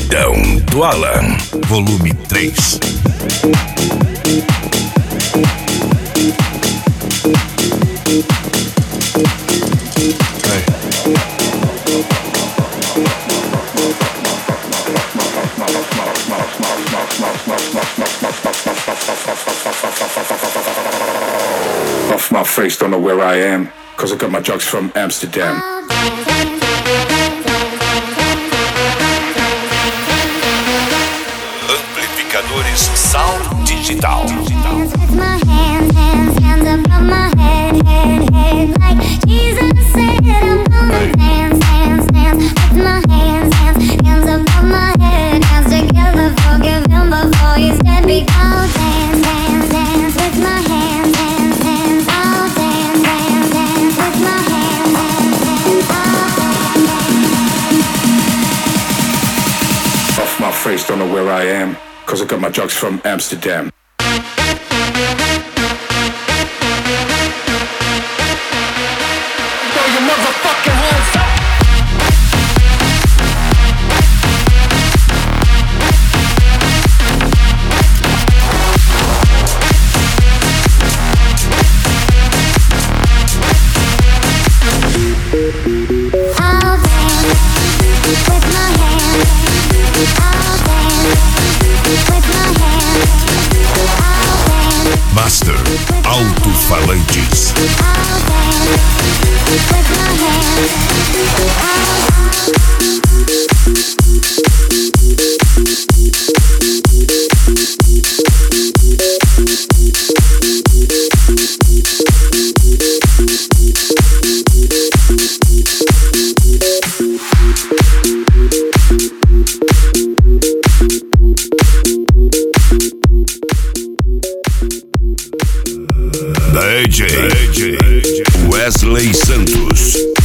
Proibidão do Alan, volume 3. Off my face, don't know where I am, cause I got my drugs from Amsterdam. Amplificadores Sound Digital. Off my face, don't know where I am, cause I got my drugs from Amsterdam. Throw your motherfucking hands up. Master Alto-Falantes. DJ Wesley Santos.